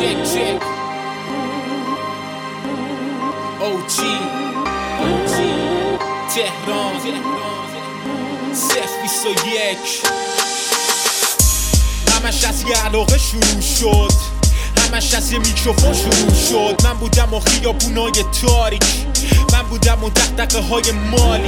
چک OG تهران 021 همش از یه علاقه شروع شد، همش از یه میکروفون شروع شد. من بودم و خیابونای تاریک، من بودم و دغدغه های مالی.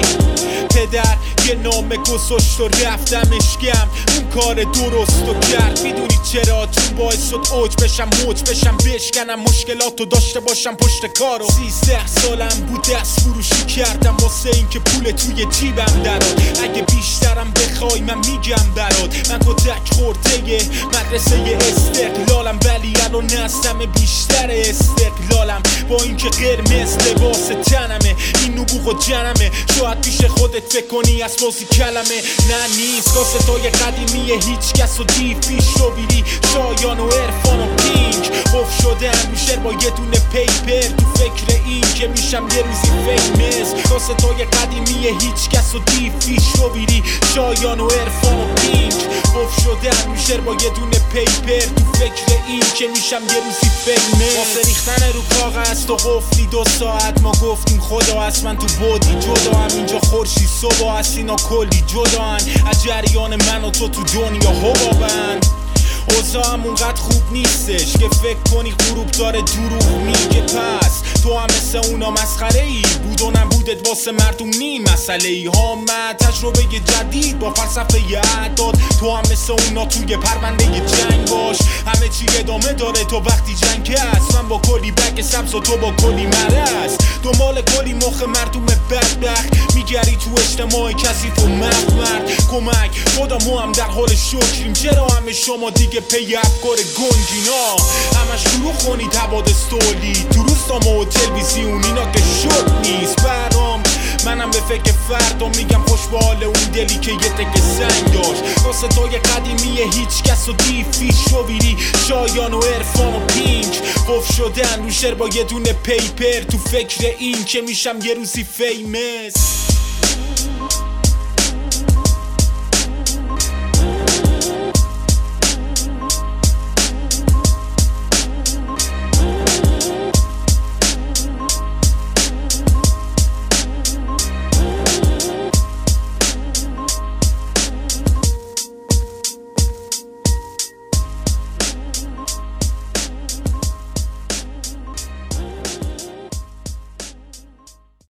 پدر یه نامه گذاشت و رفتم اشکم، اون کار درست رو کرد. میدونی چرا؟ چون باعث شد اوج بشم، موج بشم، بشکنم مشکلاتو داشته باشم پشت کارو. 13 سالم بود دست فروشی کردم واسه این که پول توی جیبم دراد. اگه بیشترم بخوای من میگم برات، من کتک خورده مدرسه استقلالم، ولی الان نسلم بیشتر استقلالم. با اینکه قرمز لباس تنمه، این نبوغ و جنمه، شاید پیش خودت فکر کنی از بازی کلمه. نه نیست کاستای قدیمیه، هیچ کس و دیو پیش رو بیری، شایان و عرفان و پینک. قف شدم میشه با یه دونه پیپر، تو فکر این که میشم یه روزی فیمس. کاستای قدیمیه، هیچ کس و دیو پیش رو بیری، شایان و عرفان و پینک. قف شدم میشه با یه دونه پیپر، تو فکر این که میشم یه روزی فیمس. واسه ریختن رو کاغذ تو قفلی 2 ساعت ما گفتیم خدا هست، من تو بودی جدا هم، اینجا خورشید صبح هست، اینا کلی جدا هن از جریان من و تو دنیا حبابن. اوضاع هم اونقدر خوب نیستش که فکر کنی غروب داره دروغ میگه. پس تو هم مثل اونا مسخره ای، بود و نبودت واسه مردم نی مسئله ای. من تجربه جدید با فلسفه اعداد، تو هم مثل اونا توی پرونده جنگ باش. همه چی ادامه داره تو وقتی جنگ هست، من با کلی بگ سبز و تو با کلی مرض. دنبال کلی مخ مردم بدبخت میگری تو اجتماع کسی تو مرد کمک خدا ما هم در حال شکریم. چرا همه شما دیگه پی افکار گنگینا، همش دروغ خونید حوادث تولید تو روزنامه و تلویزیون، اینا که شد نیست برام. منم به فکر فردا میگم خوش به حال اون دلی که یه تک سنگ داشت. کاستای قدیمیه، هیچ کس و دیو پیش رو بیری، شایان و عرفان و پینک. قف شدن رو شعر با یه دونه پیپر، تو فکر این که میشم یه روزی فیمس.